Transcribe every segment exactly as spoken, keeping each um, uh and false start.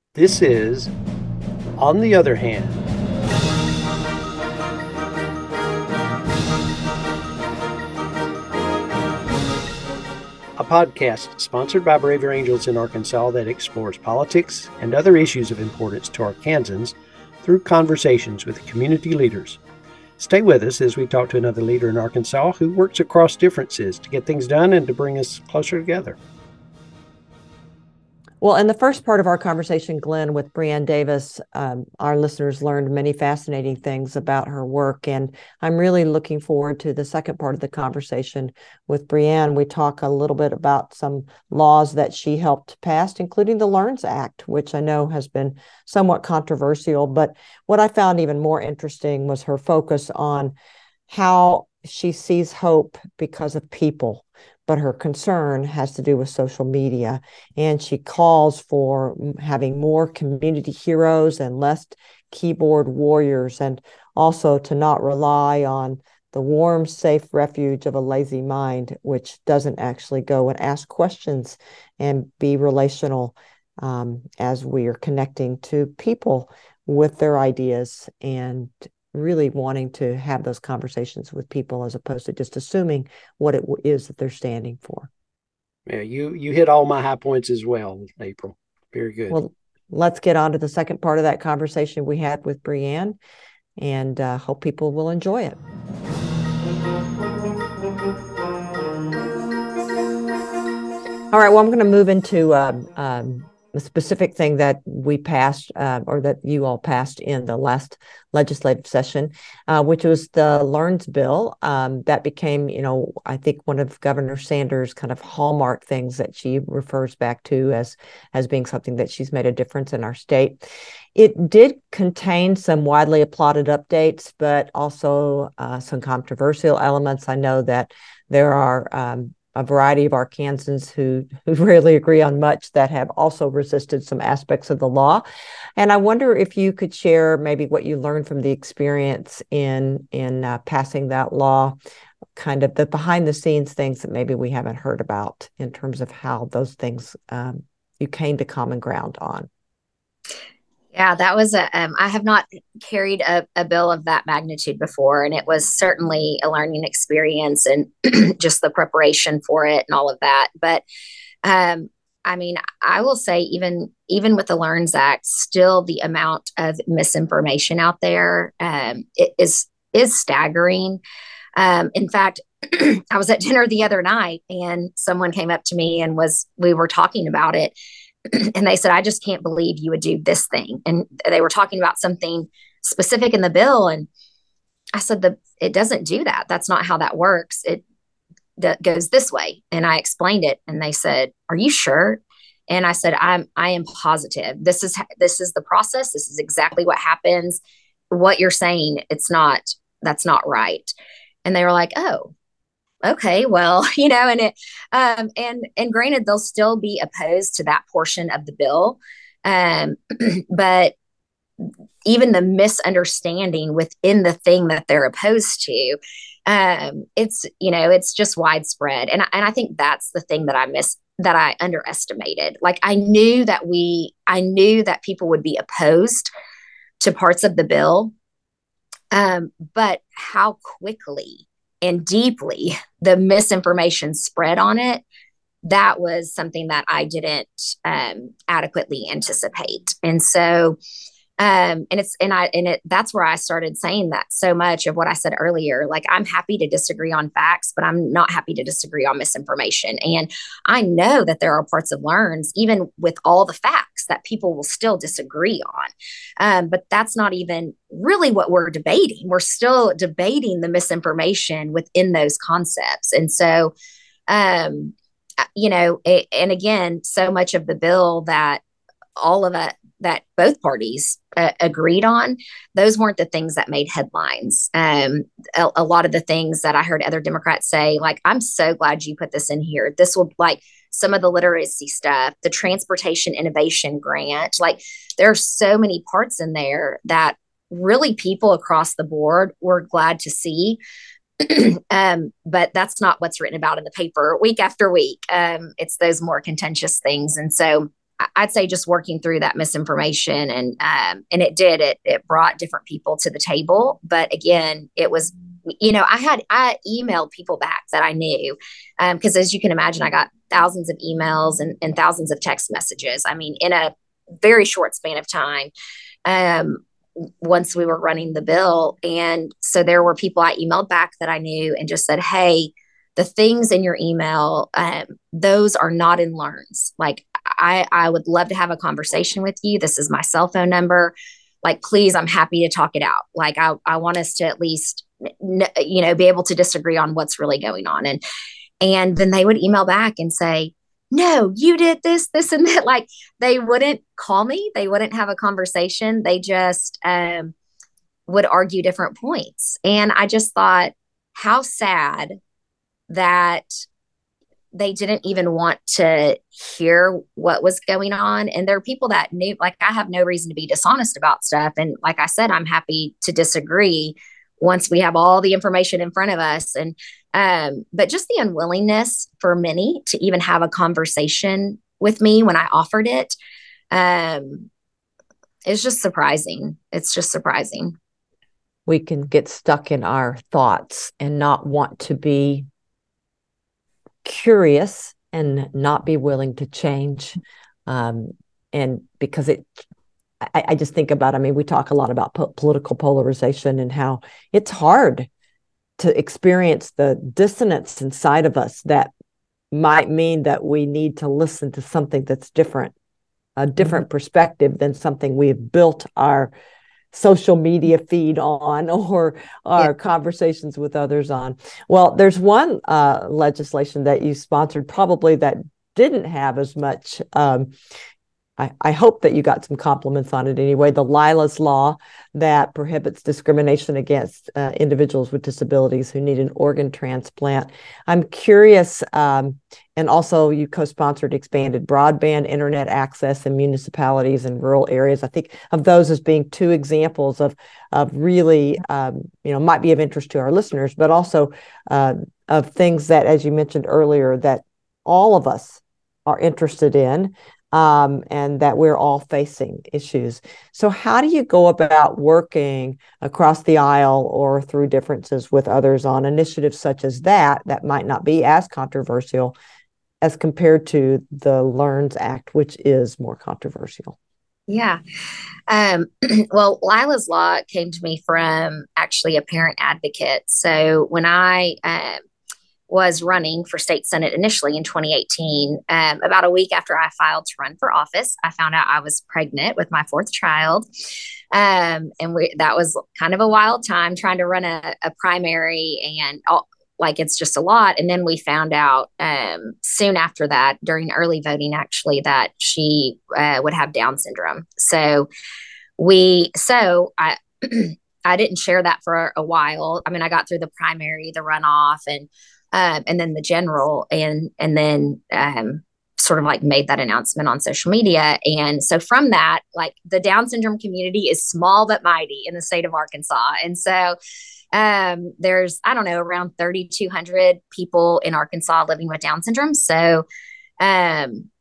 This is On the Other Hand, a podcast sponsored by Braver Angels in Arkansas that explores politics and other issues of importance to Arkansans through conversations with community leaders. Stay with us as we talk to another leader in Arkansas who works across differences to get things done and to bring us closer together. Well, in the first part of our conversation, Glenn, with Breanne Davis, um, our listeners learned many fascinating things about her work. And I'm really looking forward to the second part of the conversation with Breanne. We talk a little bit about some laws that she helped pass, including the LEARNS Act, which I know has been somewhat controversial. But what I found even more interesting was her focus on how she sees hope because of people, but her concern has to do with social media. And she calls for having more community heroes and less keyboard warriors, and also to not rely on the warm, safe refuge of a lazy mind, which doesn't actually go and ask questions and be relational um, as we are connecting to people with their ideas and really wanting to have those conversations with people as opposed to just assuming what it is that they're standing for. Yeah, you you hit all my high points as well, April. Very good. Well, let's get on to the second part of that conversation we had with Breanne, and uh, hope people will enjoy it. All right, well, I'm going to move into um, um, a specific thing that we passed uh, or that you all passed in the last legislative session, uh, which was the LEARNS bill. Um, that became, you know, I think one of Governor Sanders' kind of hallmark things that she refers back to as, as being something that she's made a difference in our state. It did contain some widely applauded updates, but also uh, some controversial elements. I know that there are um, a variety of Arkansans who, who rarely agree on much that have also resisted some aspects of the law. And I wonder if you could share maybe what you learned from the experience in, in uh, passing that law, kind of the behind the scenes things that maybe we haven't heard about in terms of how those things um, you came to common ground on. Yeah, that was a, um, I have not carried a, a bill of that magnitude before, and it was certainly a learning experience and just the preparation for it and all of that. But, um, I mean, I will say even, even with the LEARNS Act, still the amount of misinformation out there, um, it is, is staggering. Um, in fact, I was at dinner the other night and someone came up to me and was, we were talking about it. And they said, I just can't believe you would do this thing. And they were talking about something specific in the bill. And I said, the, it doesn't do that. That's not how that works. It d- goes this way. And I explained it. And they said, are you sure? And I said, I'm, I am positive. This is, this is the process. This is exactly what happens. What you're saying, it's not, that's not right. And they were like, oh, okay, well, you know, and it, um, and and granted, they'll still be opposed to that portion of the bill, um, but even the misunderstanding within the thing that they're opposed to, um, it's you know, it's just widespread, and and I think that's the thing that I miss that I underestimated. Like I knew that we, I knew that people would be opposed to parts of the bill, um, but how quickly and deeply the misinformation spread on it, that was something that I didn't um, adequately anticipate. And so, um, and it's, and I, and it, that's where I started saying that so much of what I said earlier, like I'm happy to disagree on facts, but I'm not happy to disagree on misinformation. And I know that there are parts of LEARNS, even with all the facts, that people will still disagree on. Um, but that's not even really what we're debating. We're still debating the misinformation within those concepts. And so, um, you know, it, and again, so much of the bill that all of it, that both parties uh, agreed on, those weren't the things that made headlines. Um, a, a lot of the things that I heard other Democrats say, like, I'm so glad you put this in here. This will, like, some of the literacy stuff, the transportation innovation grant, like, there are so many parts in there that really people across the board were glad to see. um, but that's not what's written about in the paper week after week. Um, it's those more contentious things. And so, I'd say just working through that misinformation, and um, and it did it it brought different people to the table. But again, it was, you know, I had I emailed people back that I knew, because um, as you can imagine, I got thousands of emails and, and thousands of text messages. I mean, in a very short span of time. Um, once we were running the bill, and so there were people I emailed back that I knew and just said, "Hey, the things in your email, um, those are not in LEARNs. Like, I, I would love to have a conversation with you. This is my cell phone number. Like, please, I'm happy to talk it out. Like, I, I want us to at least, you know, be able to disagree on what's really going on." And, and then they would email back and say, "No, you did this, this, and that." Like, they wouldn't call me. They wouldn't have a conversation. They just um, would argue different points. And I just thought, how sad that they didn't even want to hear what was going on. And there are people that knew, like, I have no reason to be dishonest about stuff. And like I said, I'm happy to disagree once we have all the information in front of us. And, um, but just the unwillingness for many to even have a conversation with me when I offered it, um, is just surprising. It's just surprising. We can get stuck in our thoughts and not want to be curious and not be willing to change. Um, and because it, I, I just think about, I mean, we talk a lot about po- political polarization and how it's hard to experience the dissonance inside of us that might mean that we need to listen to something that's different, a different mm-hmm. perspective than something we've built our social media feed on, or our yeah. conversations with others on. Well, there's one uh, legislation that you sponsored probably that didn't have as much. Um, I, I hope that you got some compliments on it anyway. The Lila's Law that prohibits discrimination against uh, individuals with disabilities who need an organ transplant. I'm curious, um, and also you co-sponsored expanded broadband internet access in municipalities and rural areas. I think of those as being two examples of, of really, um, you know, might be of interest to our listeners, but also uh, of things that, as you mentioned earlier, that all of us are interested in. Um, and that we're all facing issues. So how do you go about working across the aisle or through differences with others on initiatives such as that, that might not be as controversial as compared to the LEARNS Act, which is more controversial? Yeah. Um, well, Lila's Law came to me from actually a parent advocate. So when I um, was running for state senate initially in twenty eighteen. Um, about a week after I filed to run for office, I found out I was pregnant with my fourth child. Um, and we, that was kind of a wild time trying to run a, a primary, and all, like, it's just a lot. And then we found out um, soon after that, during early voting, actually, that she uh, would have Down syndrome. So we, so I, I didn't share that for a while. I mean, I got through the primary, the runoff, and Um, and then the general, and and then um, sort of like made that announcement on social media. And so from that, like, the Down syndrome community is small but mighty in the state of Arkansas. And so um, there's, I don't know, around thirty-two hundred people in Arkansas living with Down syndrome. So um,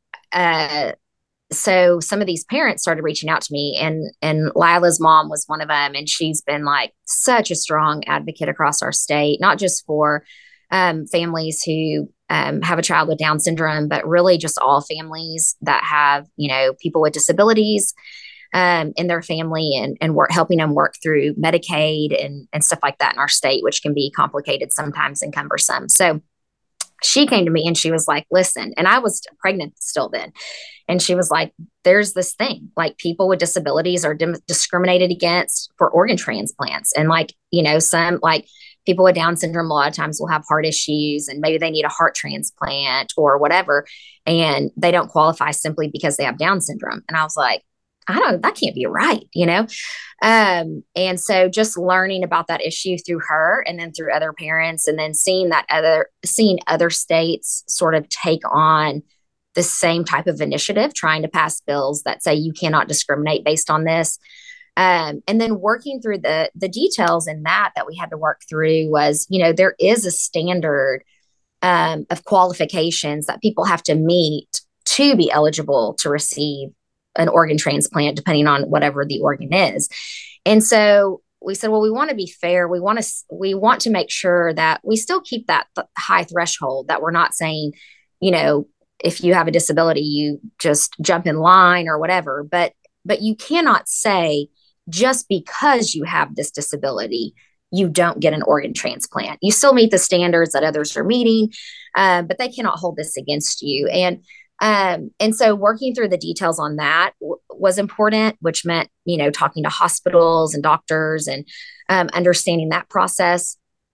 uh, so some of these parents started reaching out to me, and and Lila's mom was one of them. And she's been like such a strong advocate across our state, not just for um, families who um, have a child with Down syndrome, but really just all families that have, you know, people with disabilities um, in their family, and, and work, helping them work through Medicaid and, and stuff like that in our state, which can be complicated sometimes and cumbersome. So she came to me and she was like, listen, and I was pregnant still then. And she was like, there's this thing, like, people with disabilities are dim- discriminated against for organ transplants. And like, you know, some like people with Down syndrome, a lot of times will have heart issues, and maybe they need a heart transplant or whatever. And they don't qualify simply because they have Down syndrome. And I was like, I don't, that can't be right, you know? Um, and so just learning about that issue through her, and then through other parents, and then seeing that other, seeing other states sort of take on the same type of initiative, trying to pass bills that say you cannot discriminate based on this. Um, and then working through the, the details in that, that we had to work through was, you know, there is a standard um, of qualifications that people have to meet to be eligible to receive an organ transplant, depending on whatever the organ is. And so we said, well, we want to be fair. We want to, we want to make sure that we still keep that th- high threshold, that we're not saying, you know, if you have a disability, you just jump in line or whatever. But, but you cannot say just because you have this disability, you don't get an organ transplant. You still meet the standards that others are meeting, uh, but they cannot hold this against you. And Um, and so working through the details on that w- was important, which meant, you know, talking to hospitals and doctors and um, understanding that process.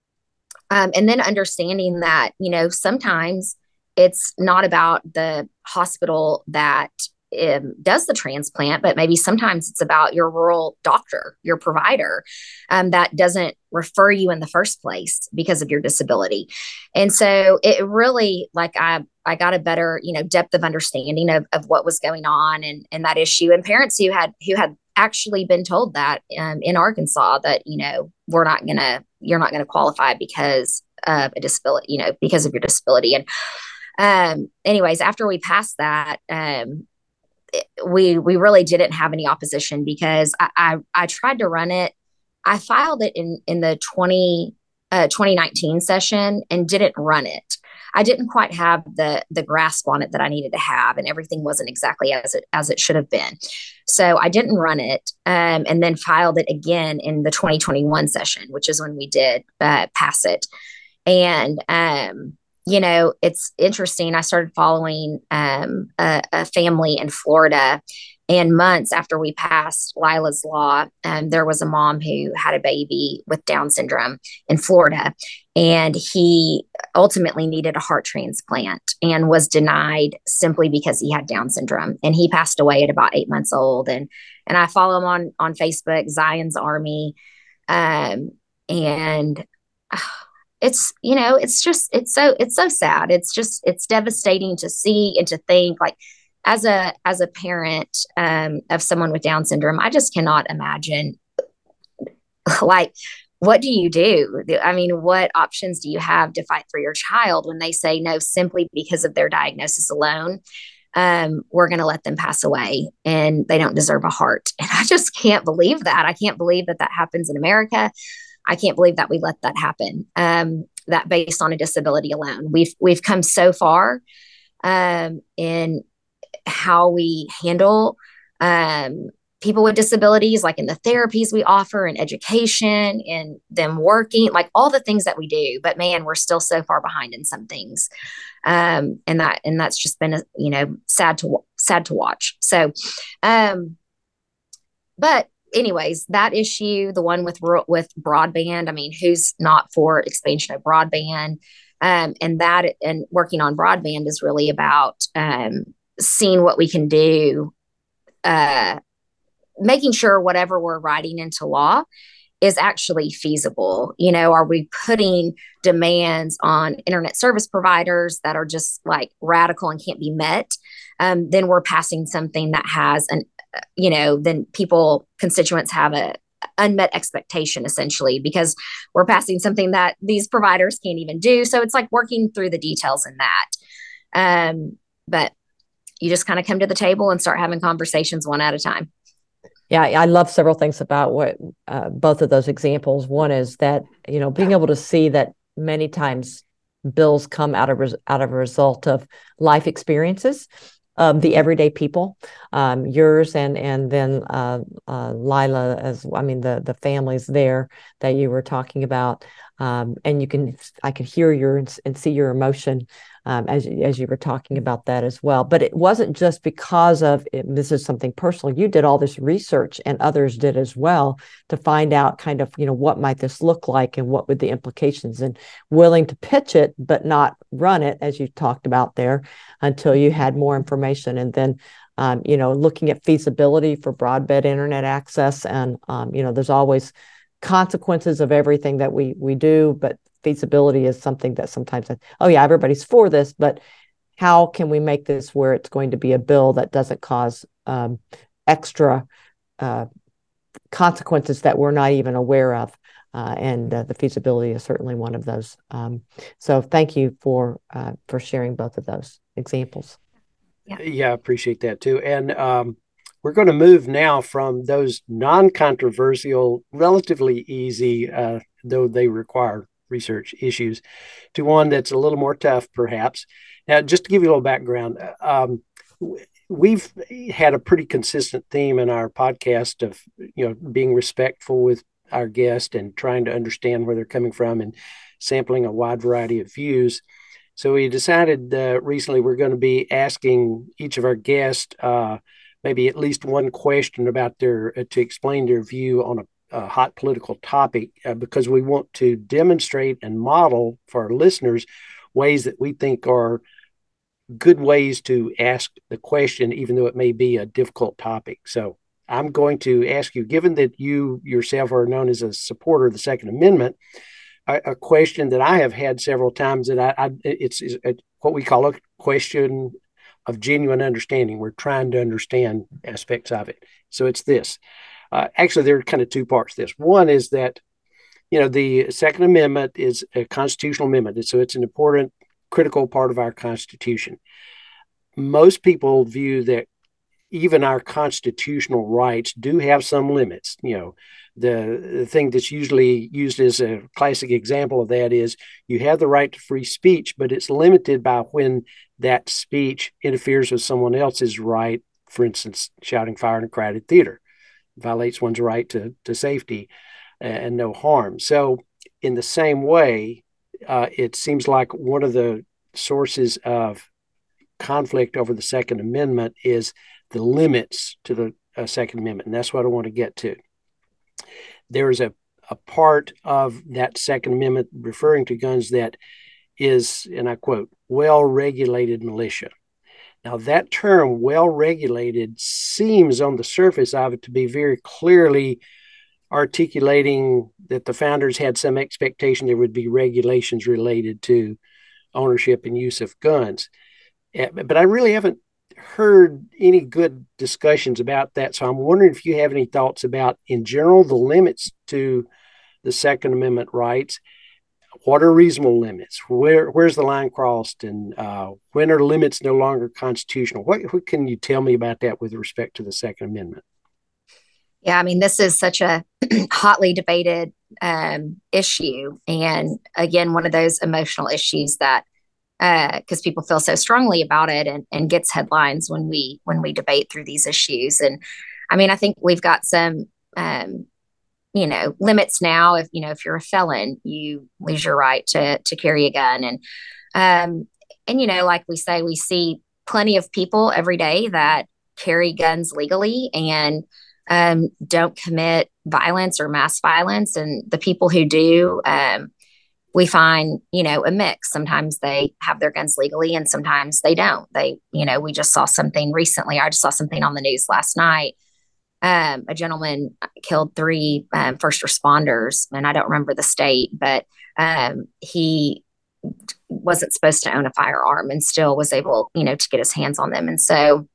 Um, and then understanding that, you know, sometimes it's not about the hospital that um, does the transplant, but maybe sometimes it's about your rural doctor, your provider, um, that doesn't refer you in the first place because of your disability. And so it really, like, I, I got a better, you know, depth of understanding of, of what was going on and, and that issue, and parents who had, who had actually been told that um, in Arkansas that, you know, we're not going to, you're not going to qualify because of a disability, you know, because of your disability. And um, anyways, after we passed that, um, we we really didn't have any opposition because I, I, I tried to run it. I filed it in, in the twenty, uh, twenty nineteen session and didn't run it. I didn't quite have the the grasp on it that I needed to have, and everything wasn't exactly as it as it should have been. So I didn't run it, um, and then filed it again in the twenty twenty-one session, which is when we did uh, pass it. And um, you know, it's interesting. I started following um, a, a family in Florida, and months after we passed Lila's Law, um, there was a mom who had a baby with Down syndrome in Florida, and he ultimately needed a heart transplant and was denied simply because he had Down syndrome. And he passed away at about eight months old. And and I follow him on on Facebook, Zion's Army, um, and. Uh, It's, you know, it's just, it's so, it's so sad. It's just, it's devastating to see and to think, like, as a, as a parent um, of someone with Down syndrome, I just cannot imagine, like, what do you do? I mean, what options do you have to fight for your child when they say no, simply because of their diagnosis alone? Um, we're going to let them pass away and they don't deserve a heart. And I just can't believe that. I can't believe that that happens in America. I can't believe that we let that happen. Um, that based on a disability alone, we've we've come so far um, in how we handle um, people with disabilities, like in the therapies we offer, and education, and them working, like all the things that we do. But man, we're still so far behind in some things, um, and that and that's just been, you know, sad to sad to watch. So, um, but. Anyways, that issue, the one with with broadband, I mean, who's not for expansion of broadband? Um, and that and working on broadband is really about um, seeing what we can do, uh, making sure whatever we're writing into law is actually feasible. You know, are we putting demands on internet service providers that are just like radical and can't be met? Um, then we're passing something that has an you know, then people, constituents have a unmet expectation, essentially, because we're passing something that these providers can't even do. So it's like working through the details in that. Um, but you just kind of come to the table and start having conversations one at a time. Yeah, I love several things about what uh, both of those examples. One is that, you know, being able to see that many times bills come out of res- out of a result of life experiences. Um, the everyday people, um, yours and and then uh, uh, Lila, as I mean the the families there that you were talking about, um, and you can I could hear your and see your emotion um, as as you were talking about that as well. But it wasn't just because of it, this is something personal. You did all this research, and others did as well, to find out kind of, you know, what might this look like and what would the implications, and willing to pitch it but not run it, as you talked about there, until you had more information. And then, um, you know, looking at feasibility for broadband internet access. And, um, you know, there's always consequences of everything that we we do, but feasibility is something that sometimes, oh yeah, everybody's for this, but how can we make this where it's going to be a bill that doesn't cause um, extra uh, consequences that we're not even aware of? Uh, and uh, the feasibility is certainly one of those. Um, so thank you for uh, for sharing both of those examples. Yeah. Yeah, I appreciate that too. And um, we're going to move now from those non-controversial, relatively easy, uh, though they require research issues, to one that's a little more tough, perhaps. Now, just to give you a little background, um, we've had a pretty consistent theme in our podcast of, you know, being respectful with our guest and trying to understand where they're coming from and sampling a wide variety of views. So we decided uh, recently we're going to be asking each of our guests uh, maybe at least one question about their uh, to explain their view on a, a hot political topic uh, because we want to demonstrate and model for our listeners ways that we think are good ways to ask the question, even though it may be a difficult topic. So I'm going to ask you, given that you yourself are known as a supporter of the Second Amendment, a, a question that I have had several times that I, I it's, it's a, what we call a question of genuine understanding. We're trying to understand aspects of it. So it's this. Uh, actually, there are kind of two parts to this. One is that, you know, the Second Amendment is a constitutional amendment. So it's an important, critical part of our Constitution. Most people view that even our constitutional rights do have some limits. You know, the, the thing that's usually used as a classic example of that is you have the right to free speech, but it's limited by when that speech interferes with someone else's right. For instance, shouting fire in a crowded theater violates one's right to, to safety and no harm. So in the same way, uh, it seems like one of the sources of conflict over the Second Amendment is the limits to the uh, Second Amendment. And that's what I want to get to. There is a, a part of that Second Amendment referring to guns that is, and I quote, well-regulated militia. Now, that term, well-regulated, seems on the surface of it to be very clearly articulating that the founders had some expectation there would be regulations related to ownership and use of guns. But I really haven't heard any good discussions about that. So I'm wondering if you have any thoughts about, in general, the limits to the Second Amendment rights. What are reasonable limits? Where where's the line crossed, and uh, when are limits no longer constitutional? What, what can you tell me about that with respect to the Second Amendment? Yeah, I mean, this is such a hotly debated um, issue, and again, one of those emotional issues that because uh, people feel so strongly about it and, and gets headlines when we when we debate through these issues. And I mean, I think we've got some um, you know limits now. If you know if you're a felon, you lose your right to to carry a gun, and um, and you know, like we say, we see plenty of people every day that carry guns legally and um, don't commit violence or mass violence, and the people who do. Um, we find, you know, a mix. Sometimes they have their guns legally and sometimes they don't. They, you know, we just saw something recently. I just saw something on the news last night. Um, a gentleman killed three um, first responders, and I don't remember the state, but um, he wasn't supposed to own a firearm and still was able, you know, to get his hands on them. And so,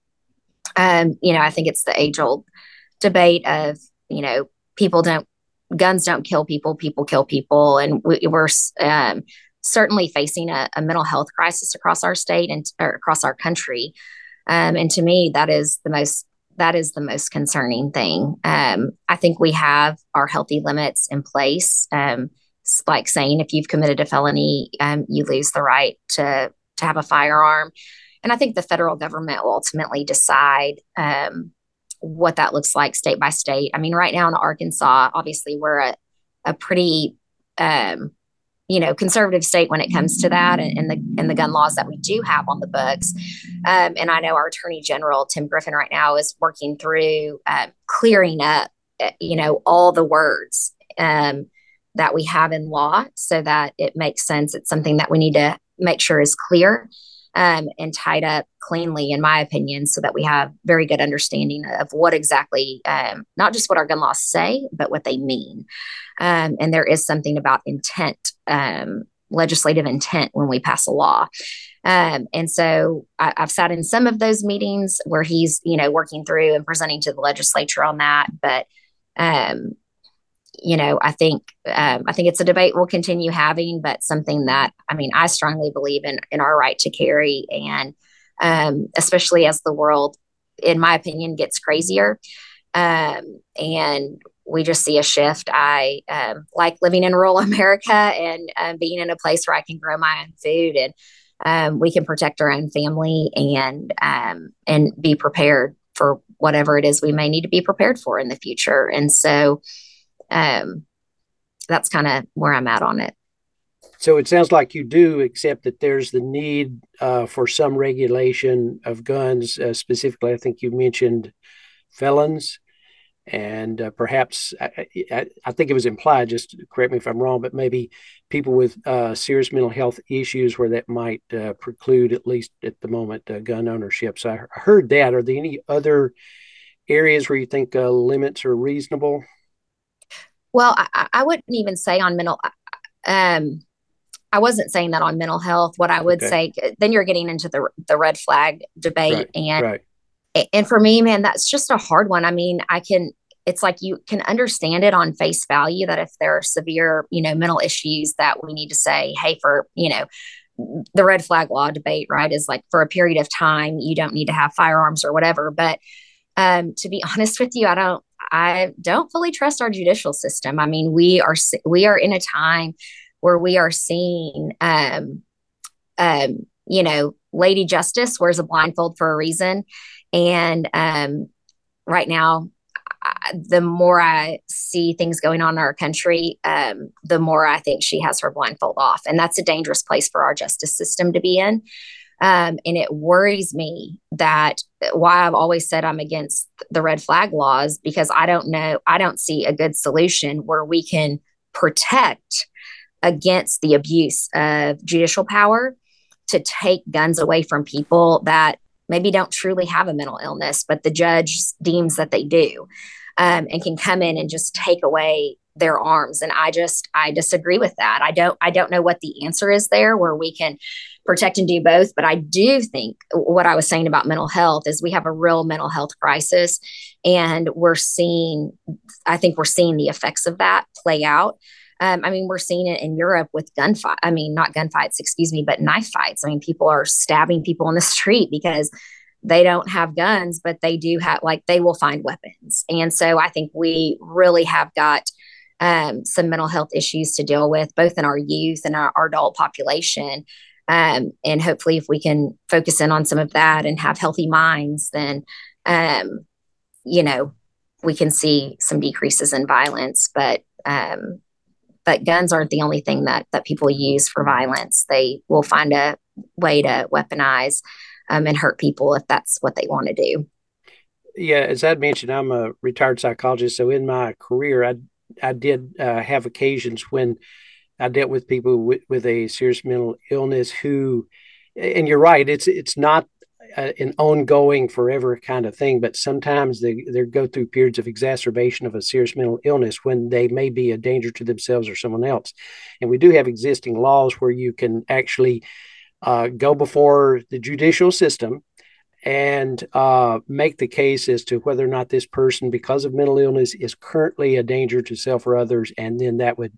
um, you know, I think it's the age old debate of, you know, people don't, guns don't kill people, people kill people. And we, we're um, certainly facing a, a mental health crisis across our state and or across our country. Um, and to me, that is the most, that is the most concerning thing. Um, I think we have our healthy limits in place. Um, like saying if you've committed a felony, um, you lose the right to, to have a firearm. And I think the federal government will ultimately decide, um, what that looks like state by state. I mean, right now in Arkansas, obviously we're a, a pretty, um, you know, conservative state when it comes to that and, and the and the gun laws that we do have on the books. Um, and I know our Attorney General, Tim Griffin, right now is working through uh, clearing up, you know, all the words um, that we have in law so that it makes sense. It's something that we need to make sure is clear Um, and tied up cleanly, in my opinion, so that we have very good understanding of what exactly, um, not just what our gun laws say, but what they mean. Um, and there is something about intent, um, legislative intent when we pass a law. Um, and so I, I've sat in some of those meetings where he's, you know, working through and presenting to the legislature on that. But um, you know, I think um, I think it's a debate we'll continue having, but something that I mean, I strongly believe in in our right to carry, and um, especially as the world, in my opinion, gets crazier. Um, and we just see a shift. I um, like living in rural America and um, being in a place where I can grow my own food, and um, we can protect our own family and um, and be prepared for whatever it is we may need to be prepared for in the future. And so um, that's kind of where I'm at on it. So it sounds like you do accept that there's the need uh, for some regulation of guns. Uh, specifically, I think you mentioned felons, and uh, perhaps I, I, I think it was implied, just correct me if I'm wrong, but maybe people with uh, serious mental health issues where that might uh, preclude, at least at the moment, uh, gun ownership. So I heard that. Are there any other areas where you think uh, limits are reasonable? Well, I, I wouldn't even say on mental, um, I wasn't saying that on mental health. What I would Okay. say, then you're getting into the the red flag debate. Right, And right. and for me, man, that's just a hard one. I mean, I can, it's like you can understand it on face value that if there are severe, you know, mental issues that we need to say, hey, for, you know, the red flag law debate, right, is like for a period of time, you don't need to have firearms or whatever. But um, to be honest with you, I don't, I don't fully trust our judicial system. I mean, we are, we are in a time where we are seeing, um, um, you know, Lady Justice wears a blindfold for a reason. And um, right now, I, the more I see things going on in our country, um, the more I think she has her blindfold off. And that's a dangerous place for our justice system to be in. Um, and it worries me that why I've always said I'm against the red flag laws, because I don't know, I don't see a good solution where we can protect against the abuse of judicial power to take guns away from people that maybe don't truly have a mental illness, but the judge deems that they do, um, and can come in and just take away their arms. And I just, I disagree with that. I don't, I don't know what the answer is there where we can protect and do both. But I do think what I was saying about mental health is we have a real mental health crisis, and we're seeing, I think we're seeing the effects of that play out. Um, I mean, we're seeing it in Europe with gunfight. I mean, not gunfights, excuse me, but knife fights. I mean, people are stabbing people in the street because they don't have guns, but they do have, like, they will find weapons. And so I think we really have got um, some mental health issues to deal with, both in our youth and our, our adult population. Um, and hopefully, if we can focus in on some of that and have healthy minds, then, um, you know, we can see some decreases in violence. But, um, but guns aren't the only thing that that people use for violence. They will find a way to weaponize um, and hurt people if that's what they want to do. Yeah, as I'd mentioned, I'm a retired psychologist. So in my career, I I did uh, have occasions when I dealt with people with, with a serious mental illness who, and you're right, it's it's not a, an ongoing forever kind of thing, but sometimes they, they go through periods of exacerbation of a serious mental illness when they may be a danger to themselves or someone else. And we do have existing laws where you can actually uh, go before the judicial system and uh, make the case as to whether or not this person, because of mental illness, is currently a danger to self or others. And then that would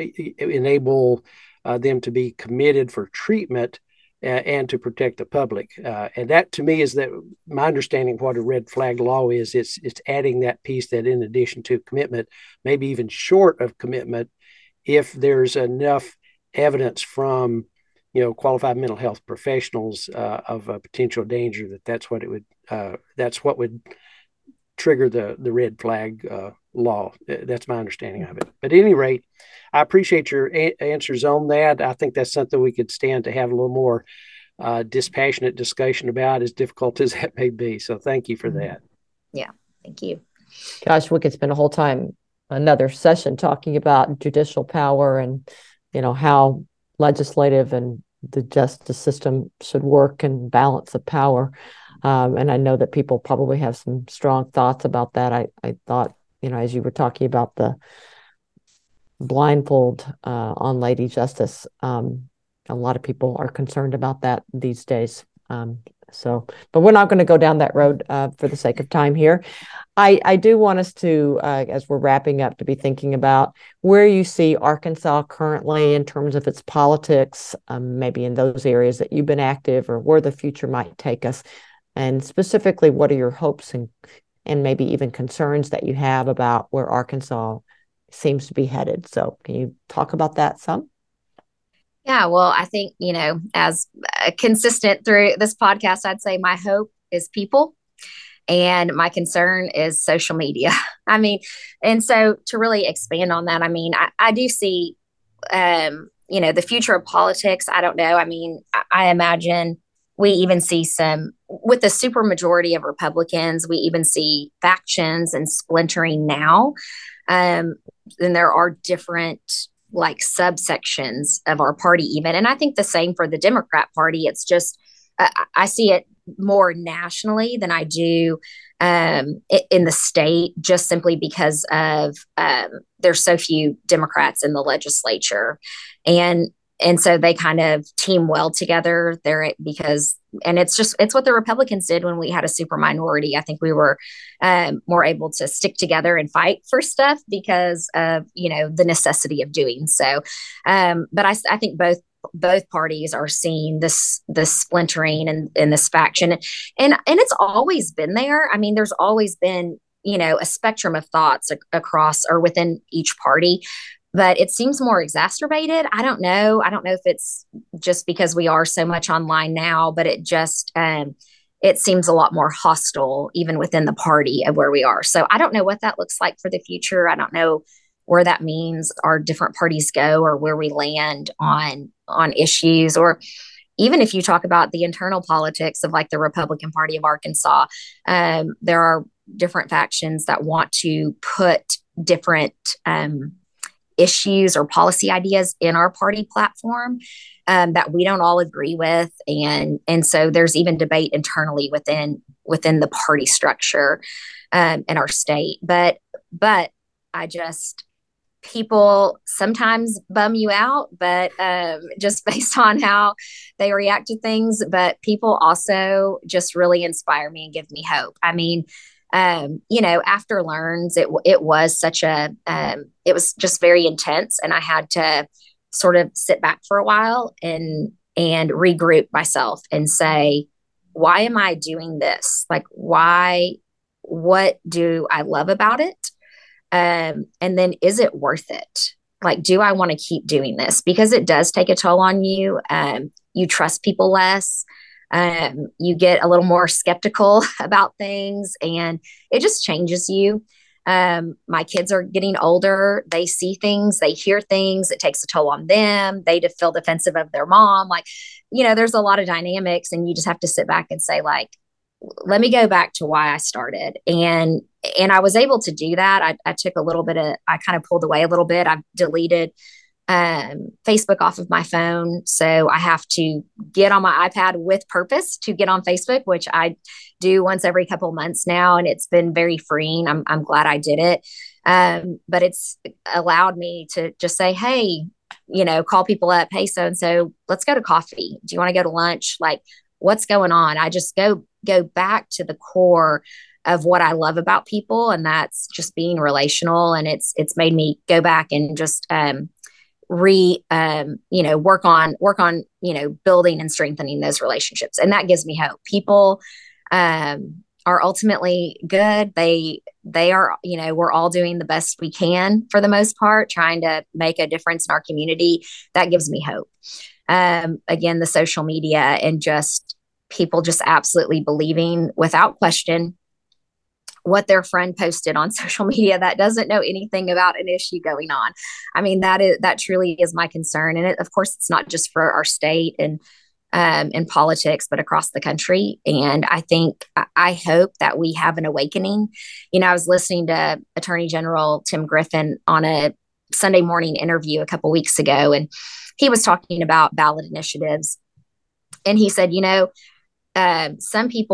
enable uh, them to be committed for treatment uh, and to protect the public. Uh, and that, to me, is that my understanding of what a red flag law is. It's, it's adding that piece that in addition to commitment, maybe even short of commitment, if there's enough evidence from you know, qualified mental health professionals uh, of a potential danger, that that's what it would, uh, that's what would trigger the the red flag uh, law. That's my understanding of it. But at any rate, I appreciate your a- answers on that. I think that's something we could stand to have a little more uh, dispassionate discussion about, as difficult as that may be. So thank you for that. Yeah, thank you. Gosh, we could spend a whole time, another session, talking about judicial power and, you know, how legislative and the justice system should work and balance of power. Um, and I know that people probably have some strong thoughts about that. I, I thought, you know, as you were talking about the blindfold uh, on Lady Justice, um, a lot of people are concerned about that these days. Um, So, but we're not going to go down that road uh, for the sake of time here. I, I do want us to, uh, as we're wrapping up, to be thinking about where you see Arkansas currently in terms of its politics, um, maybe in those areas that you've been active, or where the future might take us. And specifically, what are your hopes and, and maybe even concerns that you have about where Arkansas seems to be headed? So can you talk about that some? Yeah, well, I think, you know, as uh, consistent through this podcast, I'd say my hope is people and my concern is social media. I mean, and so to really expand on that, I mean, I, I do see, um, you know, the future of politics. I don't know. I mean, I, I imagine we even see some, with the super majority of Republicans, we even see factions and splintering now. Um, and there are different like subsections of our party even. And I think the same for the Democrat Party. It's just, uh, I see it more nationally than I do um, in the state, just simply because of um, there's so few Democrats in the legislature. And and so they kind of team well together there because, and it's just, it's what the Republicans did when we had a super minority. I think we were um, more able to stick together and fight for stuff because of, you know, the necessity of doing so. Um, but I, I think both both parties are seeing this this splintering and, and this faction. And, and and it's always been there. I mean, there's always been, you know, a spectrum of thoughts ac- across or within each party. But it seems more exacerbated. I don't know. I don't know if it's just because we are so much online now, but it just um, it seems a lot more hostile even within the party of where we are. So I don't know what that looks like for the future. I don't know where that means our different parties go or where we land on on issues, or even if you talk about the internal politics of like the Republican Party of Arkansas, um, there are different factions that want to put different um, issues or policy ideas in our party platform um, that we don't all agree with, and and so there's even debate internally within within the party structure um, in our state. But but I just people sometimes bum you out, but um, just based on how they react to things. But people also just really inspire me and give me hope. I mean, um, you know, after Learns, it it was such a um, it was just very intense, and I had to sort of sit back for a while and and regroup myself and say, why am I doing this? Like, why? What do I love about it? Um, and then is it worth it? Like, do I want to keep doing this? Because it does take a toll on you. Um, you trust people less. Um, you get a little more skeptical about things, and it just changes you. Um, my kids are getting older. They see things, they hear things. It takes a toll on them. They feel defensive of their mom. Like, you know, there's a lot of dynamics, and you just have to sit back and say, like, let me go back to why I started. And and I was able to do that. I, I took a little bit of, I kind of pulled away a little bit. I've deleted um, Facebook off of my phone. So I have to get on my iPad with purpose to get on Facebook, which I do once every couple of months now. And it's been very freeing. I'm, I'm glad I did it. Um, but it's allowed me to just say, hey, you know, call people up. Hey, so-and-so, let's go to coffee. Do you want to go to lunch? Like, what's going on? I just go, go back to the core of what I love about people. And that's just being relational. And it's, it's made me go back and just, um, re, um, you know, work on, work on, you know, building and strengthening those relationships. And that gives me hope. People, um, are ultimately good. They, they are, you know, we're all doing the best we can for the most part, trying to make a difference in our community. That gives me hope. Um, again, the social media and just people just absolutely believing without question what their friend posted on social media that doesn't know anything about an issue going on. I mean, that is, that truly is my concern. And it, of course, it's not just for our state and, um, in politics, but across the country. And I think, I hope that we have an awakening. You know, I was listening to Attorney General Tim Griffin on a Sunday morning interview a couple weeks ago, and he was talking about ballot initiatives. And he said, you know, uh, some people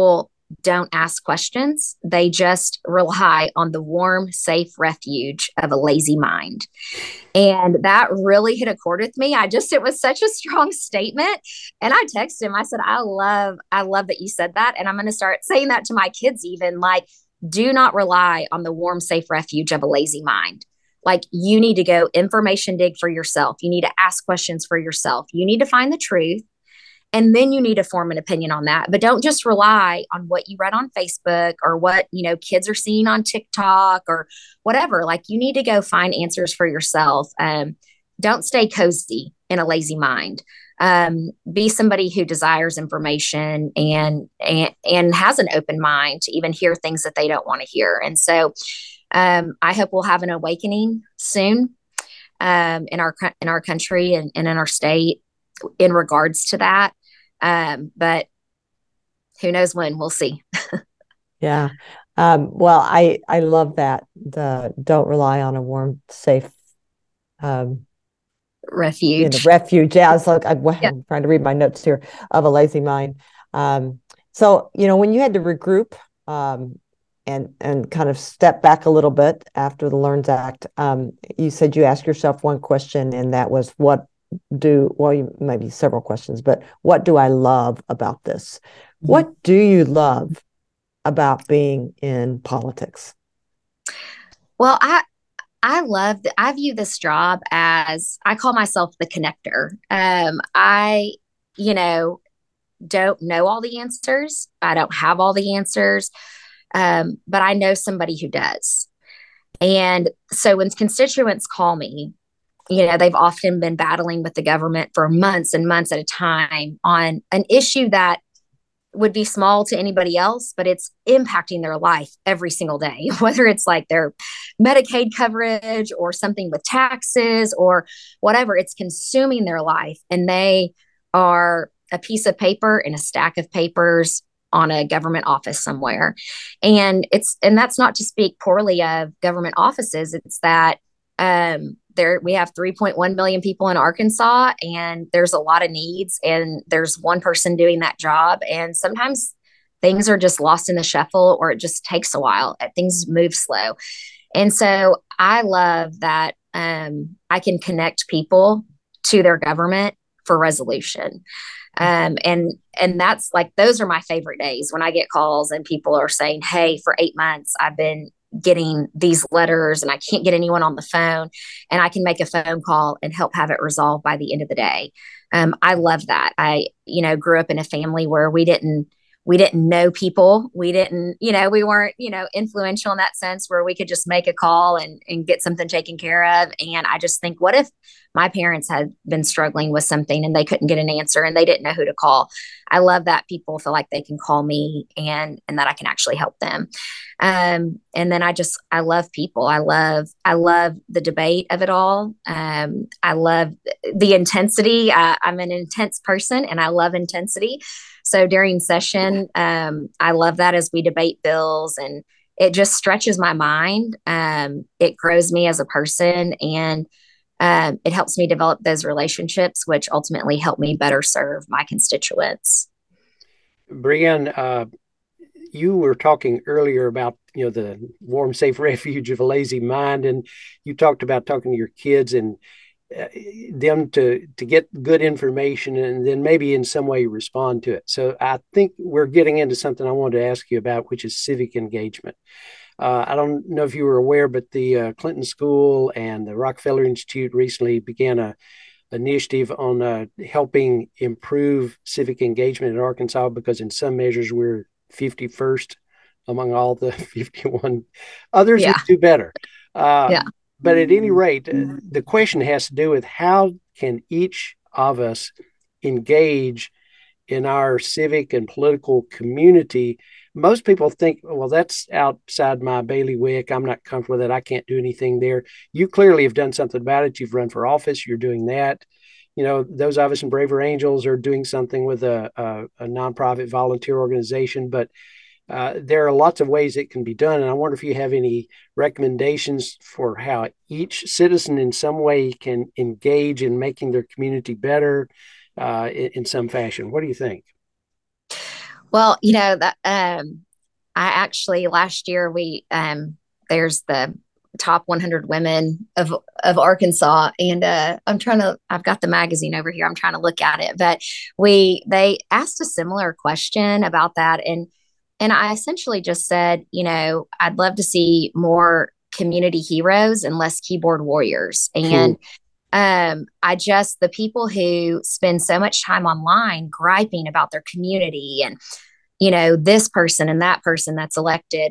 don't ask questions. They just rely on the warm, safe refuge of a lazy mind. And that really hit a chord with me. I just, it was such a strong statement. And I texted him, I said, I love, I love that you said that. And I'm going to start saying that to my kids, even like, do not rely on the warm, safe refuge of a lazy mind. Like, you need to go information dig for yourself. You need to ask questions for yourself. You need to find the truth. And then you need to form an opinion on that. But don't just rely on what you read on Facebook or what, you know, kids are seeing on TikTok or whatever. Like, you need to go find answers for yourself. Um, don't stay cozy in a lazy mind. Um, be somebody who desires information and, and, and has an open mind to even hear things that they don't want to hear. And so um, I hope we'll have an awakening soon um, in our, in our country and, and in our state in regards to that. Um, but who knows when. We'll see. Yeah. Um, well, I, I love that. The don't rely on a warm, safe um, refuge. You know, refuge. Yeah, I was like, I, well, yeah. I'm trying to read my notes here of a lazy mind. Um, so, you know, when you had to regroup um, and and kind of step back a little bit after the LEARNS Act, um, you said you asked yourself one question, and that was, what do, well, you, maybe several questions, but what do I love about this? Mm-hmm. What do you love about being in politics? Well, I I love that. I view this job as, I call myself the connector. Um, I, you know, don't know all the answers. I don't have all the answers, um, but I know somebody who does. And so when constituents call me, you know, they've often been battling with the government for months and months at a time on an issue that would be small to anybody else, but it's impacting their life every single day, whether it's like their Medicaid coverage or something with taxes or whatever. It's consuming their life, and they are a piece of paper and a stack of papers on a government office somewhere. And it's, and that's not to speak poorly of government offices. It's that um, there, we have three point one million people in Arkansas, and there's a lot of needs, and there's one person doing that job. And sometimes things are just lost in the shuffle, or it just takes a while. Things move slow. And so I love that um, I can connect people to their government for resolution. Um, and, and that's like, those are my favorite days when I get calls and people are saying, hey, for eight months, I've been getting these letters and I can't get anyone on the phone, and I can make a phone call and help have it resolved by the end of the day. Um, I love that. I, you know, grew up in a family where we didn't, we didn't know people. We didn't, you know, we weren't, you know, influential in that sense where we could just make a call and, and get something taken care of. And I just think, what if my parents had been struggling with something and they couldn't get an answer and they didn't know who to call? I love that people feel like they can call me and, and that I can actually help them. Um, and then I just, I love people. I love, I love the debate of it all. Um, I love the intensity. Uh, I'm an intense person and I love intensity. So during session, um, I love that as we debate bills, and it just stretches my mind. Um, it grows me as a person, and um, it helps me develop those relationships, which ultimately help me better serve my constituents. Brianne, uh, you were talking earlier about, you know, the warm, safe refuge of a lazy mind, and you talked about talking to your kids and uh, them to to get good information and then maybe in some way respond to it. So I think we're getting into something I wanted to ask you about, which is civic engagement. Uh, I don't know if you were aware, but the uh, Clinton School and the Rockefeller Institute recently began a initiative on uh, helping improve civic engagement in Arkansas, because in some measures we're fifty-first among all the fifty-one. Others Yeah. would do better. Uh, yeah. But at any rate, uh, the question has to do with how can each of us engage in our civic and political community. Most people think, well, that's outside my bailiwick. I'm not comfortable with it. I can't do anything there. You clearly have done something about it. You've run for office. You're doing that. You know, those of us in Braver Angels are doing something with a, a, a nonprofit volunteer organization, but uh, there are lots of ways it can be done. And I wonder if you have any recommendations for how each citizen in some way can engage in making their community better uh, in, in some fashion. What do you think? Well, you know, that um I actually last year we um there's the top one hundred women of of Arkansas, and uh I'm trying to I've got the magazine over here. I'm trying to look at it, but we they asked a similar question about that, and and I essentially just said, you know, I'd love to see more community heroes and less keyboard warriors. Hmm. And um I just the people who spend so much time online griping about their community and you know, this person and that person that's elected.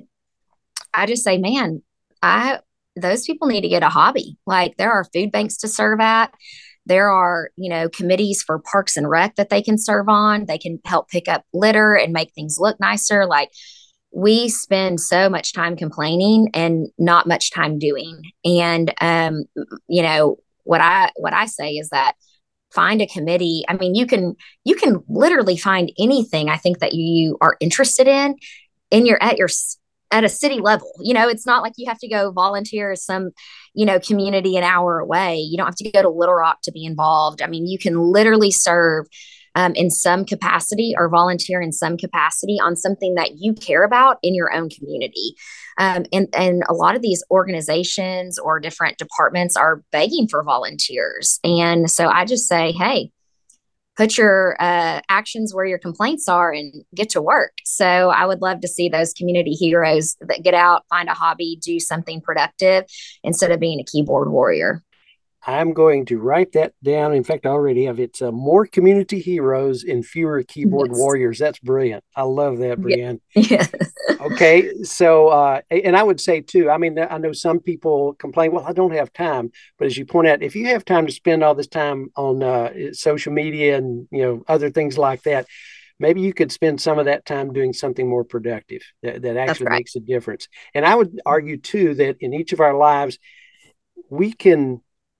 I just say, man, I those people need to get a hobby. Like there are food banks to serve at. There are, you know, committees for parks and rec that they can serve on. They can help pick up litter and make things look nicer. Like we spend so much time complaining and not much time doing. And um, you know, what I what I say is that find a committee. I mean, you can you can literally find anything I think that you are interested in in your at your at a city level. You know, it's not like you have to go volunteer at some, you know, community an hour away. You don't have to go to Little Rock to be involved. I mean, you can literally serve um, in some capacity or volunteer in some capacity on something that you care about in your own community. Um, and, and a lot of these organizations or different departments are begging for volunteers. And so I just say, hey, put your uh, actions where your complaints are and get to work. So I would love to see those community heroes that get out, find a hobby, do something productive instead of being a keyboard warrior. I'm going to write that down. In fact, I already have. It's uh, more community heroes and fewer keyboard Yes. warriors. That's brilliant. I love that, Yeah. Brianne. Yes. Okay, so uh, and I would say too. I mean, I know some people complain, well, I don't have time. But as you point out, if you have time to spend all this time on uh, social media and you know other things like that, maybe you could spend some of that time doing something more productive that, that That's actually right. makes a difference. And I would argue too that in each of our lives, we can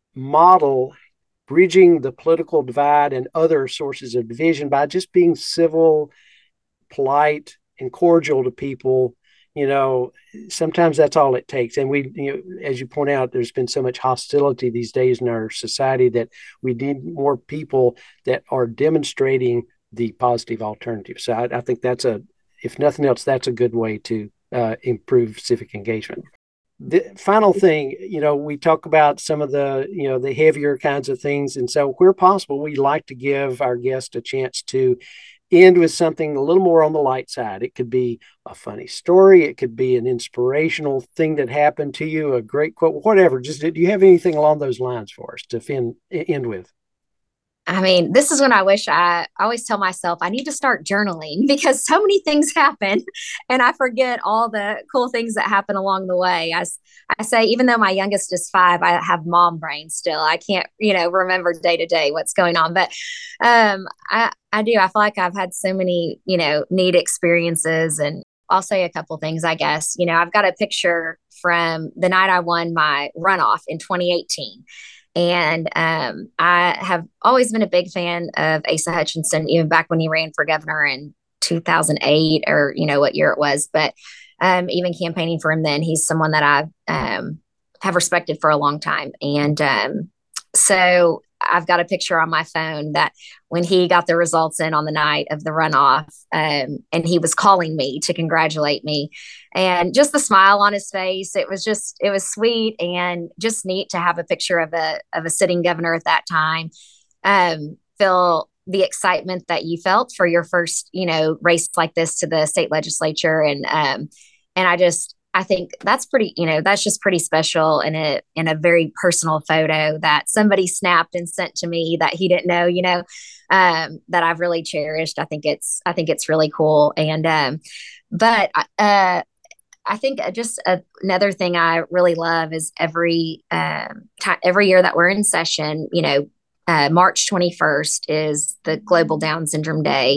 model bridging the political divide and other sources of division by just being civil, polite, and cordial to people. You know, sometimes that's all it takes. And we, you know, as you point out, there's been so much hostility these days in our society that we need more people that are demonstrating the positive alternative. So I, I think that's a, if nothing else, that's a good way to uh, improve civic engagement. The final thing, you know, we talk about some of the, you know, the heavier kinds of things. And so where possible, we like to give our guests a chance to end with something a little more on the light side. It could be a funny story. It could be an inspirational thing that happened to you, a great quote, whatever. Just do you have anything along those lines for us to fin- end with? I mean, this is when I wish I, I always tell myself I need to start journaling because so many things happen and I forget all the cool things that happen along the way. I, I say, even though my youngest is five, I have mom brain still. I can't, you know, remember day to day what's going on. But um, I, I do. I feel like I've had so many, you know, neat experiences. And I'll say a couple things, I guess. You know, I've got a picture from the night I won my runoff in twenty eighteen. And um, I have always been a big fan of Asa Hutchinson, even back when he ran for governor in two thousand eight or, you know, what year it was. But um, even campaigning for him then, he's someone that I um, have respected for a long time. And um, so I've got a picture on my phone that when he got the results in on the night of the runoff, um, and he was calling me to congratulate me, and just the smile on his face, it was just it was sweet and just neat to have a picture of a of a sitting governor at that time. Um, feel the excitement that you felt for your first, you know, race like this to the state legislature, and um, and I just I think that's pretty, you know, that's just pretty special in a in a very personal photo that somebody snapped and sent to me that he didn't know, you know, um, that I've really cherished. I think it's I think it's really cool. And um, but uh, I think just a, another thing I really love is every um, time, every year that we're in session, you know, uh, March twenty-first is the Global Down Syndrome Day.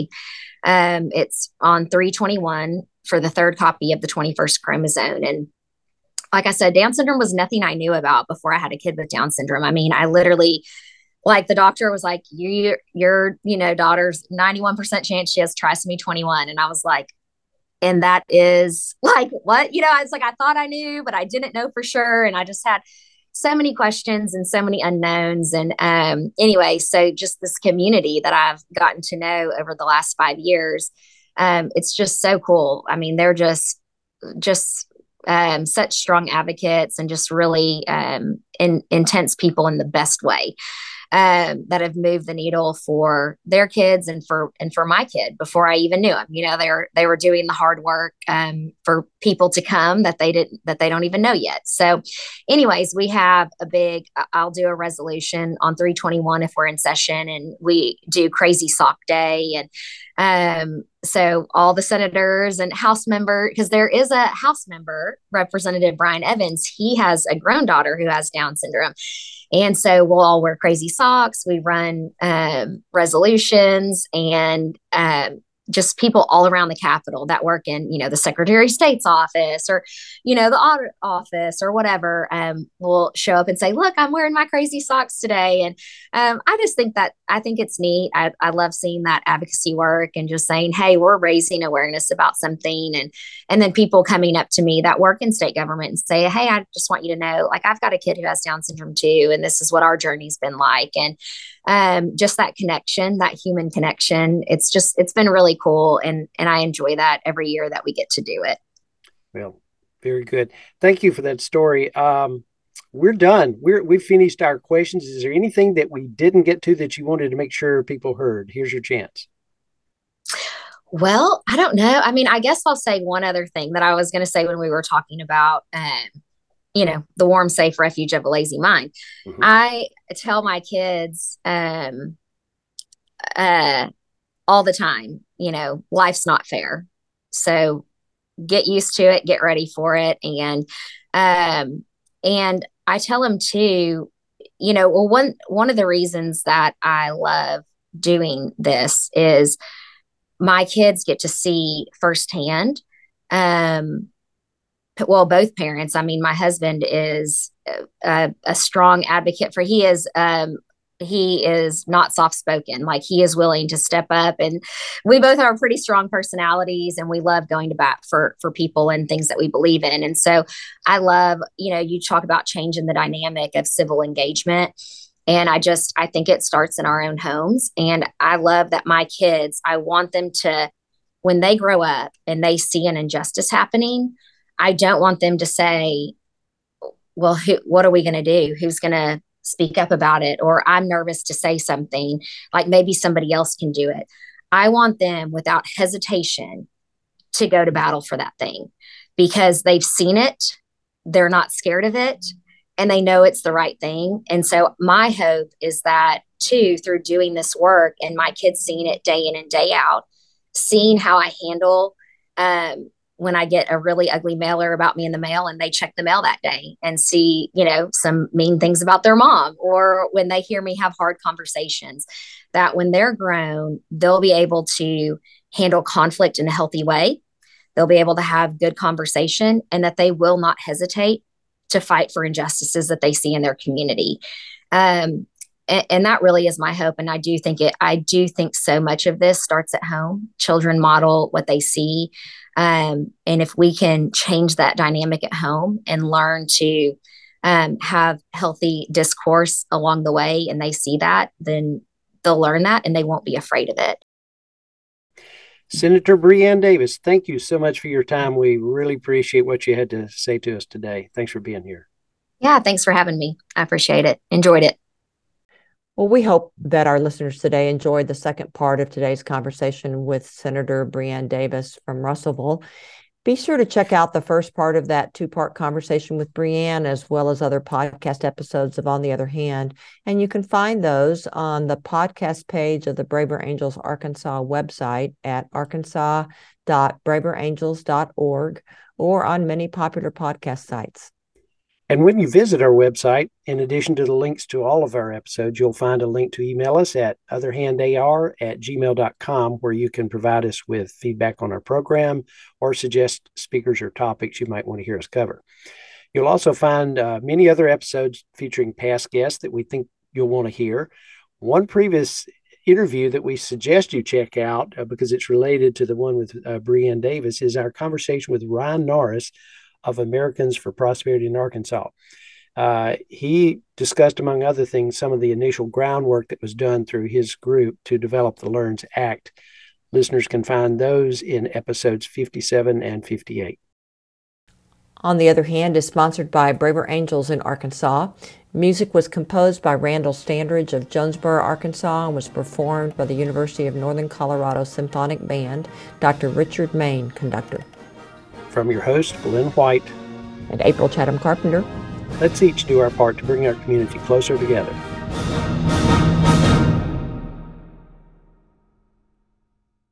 Um, it's on three twenty-one for the third copy of the twenty-first chromosome. And like I said, Down syndrome was nothing I knew about before I had a kid with Down syndrome. I mean, I literally, like the doctor was like, you, your, you know, daughter's ninety-one percent chance she has trisomy twenty-one. And I was like, and that is like, what, you know, I was like, I thought I knew, but I didn't know for sure. And I just had so many questions and so many unknowns. And um, anyway, so just this community that I've gotten to know over the last five years, Um, it's just so cool. I mean, they're just, just um, such strong advocates and just really um, in, intense people in the best way, um, that have moved the needle for their kids and for and for my kid before I even knew him. You know, they were they were doing the hard work um, for people to come that they didn't that they don't even know yet. So, anyways, we have a big. I'll do a resolution on three twenty-one if we're in session, and we do Crazy Sock Day, and um, so all the senators and House member, because there is a House member, Representative Brian Evans. He has a grown daughter who has Down syndrome. And so we'll all wear crazy socks. We run um, resolutions and um, just people all around the Capitol that work in, you know, the Secretary of State's office or, you know, the audit office or whatever, um, will show up and say, look, I'm wearing my crazy socks today. And um, I just think that, I think it's neat. I, I love seeing that advocacy work and just saying, hey, we're raising awareness about something. And, and then people coming up to me that work in state government and say, hey, I just want you to know, like, I've got a kid who has Down syndrome too. And this is what our journey's been like. And um, just that connection, that human connection, it's just, it's been really cool. And, and I enjoy that every year that we get to do it. Well, very good. Thank you for that story. Um, we're done. We're, we've finished our questions. Is there anything that we didn't get to that you wanted to make sure people heard? Here's your chance. Well, I don't know. I mean, I guess I'll say one other thing that I was going to say when we were talking about, um, you know, the warm, safe refuge of a lazy mind. Mm-hmm. I tell my kids um, uh, all the time, you know, life's not fair. So get used to it, get ready for it. And, um, and I tell them too, you know, well, one, one of the reasons that I love doing this is my kids get to see firsthand, um, well, both parents. I mean, my husband is a, a strong advocate for, he is, um, he is not soft-spoken. Like, he is willing to step up, and we both have pretty strong personalities, and we love going to bat for, for people and things that we believe in. And so I love, you know, you talk about changing the dynamic of civil engagement. And I just, I think it starts in our own homes. And I love that my kids, I want them to, when they grow up and they see an injustice happening, I don't want them to say, well, who, what are we going to do? Who's going to speak up about it? Or I'm nervous to say something, like maybe somebody else can do it. I want them without hesitation to go to battle for that thing because they've seen it. They're not scared of it, and they know it's the right thing. And so my hope is that too, through doing this work and my kids seeing it day in and day out, seeing how I handle, um, when I get a really ugly mailer about me in the mail and they check the mail that day and see, you know, some mean things about their mom, or when they hear me have hard conversations, that when they're grown, they'll be able to handle conflict in a healthy way. They'll be able to have good conversation, and that they will not hesitate to fight for injustices that they see in their community. Um, and, and that really is my hope. And I do think it, I do think so much of this starts at home. Children model what they see. Um, and if we can change that dynamic at home and learn to um, have healthy discourse along the way, and they see that, then they'll learn that and they won't be afraid of it. Senator Breanne Davis, thank you so much for your time. We really appreciate what you had to say to us today. Thanks for being here. Yeah, thanks for having me. I appreciate it. Enjoyed it. Well, we hope that our listeners today enjoyed the second part of today's conversation with Senator Breanne Davis from Russellville. Be sure to check out the first part of that two-part conversation with Breanne, as well as other podcast episodes of On the Other Hand. And you can find those on the podcast page of the Braver Angels Arkansas website at arkansas dot braver angels dot org, or on many popular podcast sites. And when you visit our website, in addition to the links to all of our episodes, you'll find a link to email us at otherhandar at gmail dot com, where you can provide us with feedback on our program or suggest speakers or topics you might want to hear us cover. You'll also find uh, many other episodes featuring past guests that we think you'll want to hear. One previous interview that we suggest you check out, uh, because it's related to the one with uh, Breanne Davis, is our conversation with Ryan Norris of Americans for Prosperity in Arkansas. Uh, he discussed, among other things, some of the initial groundwork that was done through his group to develop the LEARNS Act Listeners can find those in episodes fifty-seven and fifty-eight. On the Other Hand is sponsored by Braver Angels in Arkansas. Music was composed by Randall Standridge of Jonesboro, Arkansas, and was performed by the University of Northern Colorado Symphonic Band, Doctor Richard Main, conductor. From your host, Glenn White and April Chatham Carpenter, let's each do our part to bring our community closer together.